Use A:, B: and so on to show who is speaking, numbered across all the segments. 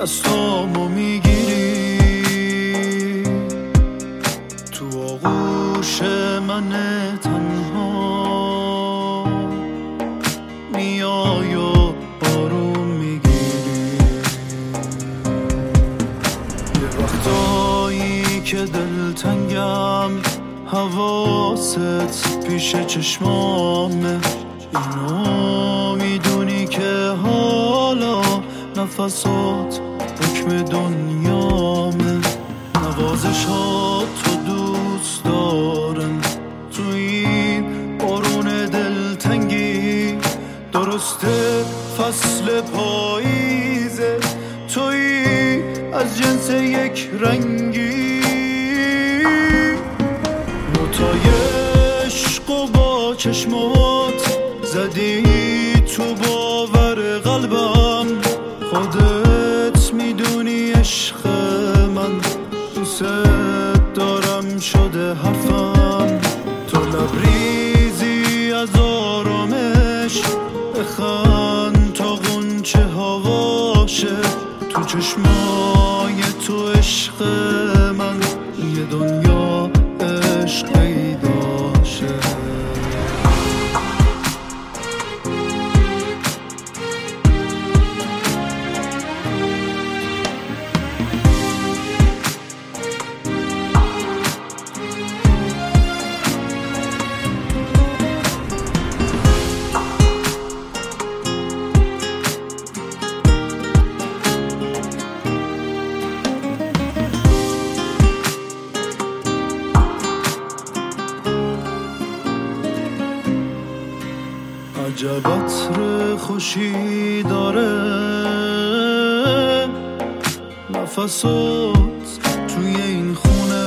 A: دستامو میگیری تو آغوش من تنها میای و آروم میگیری. یه وقتایی که دلتنگم حواست پیش چشمامه، اینو میدونی که حالا نفسات حکم دنیامه. نوازشات تو دوست دارم تو این بارون دلتنگی، درسته فصل پاییزه تویی از جنس یک رنگی. نوتای عشق و با چشمات زدی تو باور قلبم، خودت میدونی عشق من دوست دارم شده حرفم. تو لبریزی از آرامش، بخند تا غنچه ها باشه تو چشمای تو عشق من یه دنیا عشقی داشه. عجب عطر خوشی داره نفسات توی این خونه،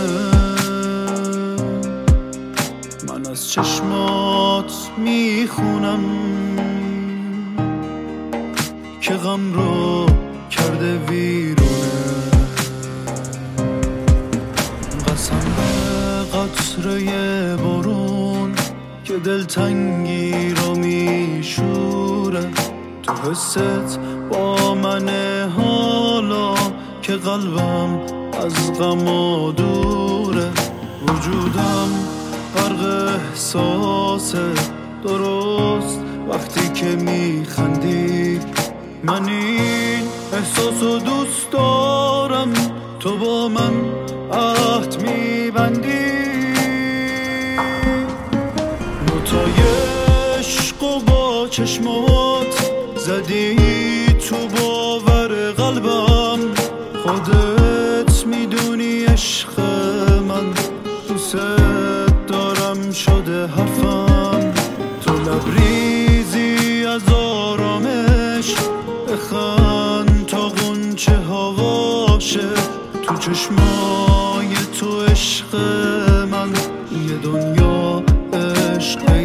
A: من از چشمات میخونم که غم رو کرده ویرونه. قسم به قطره بارون که دلتنگی رو میشوره، تو حست با منه حالا که قلبم از غم و دوره. وجودم غرق احساسه درست وقتی که میخندی، من این احساسو دوست دارم تو با من عهد میبندی. نوتای عشق و با چشمات زدی تو باور قلبم، خودت میدونی عشق من دوست دارم شده حرفم. تو لبریزی از آرامش، بخند تا غنچه ها باشه تو چشمای تو عشق من یه دنیا عشقی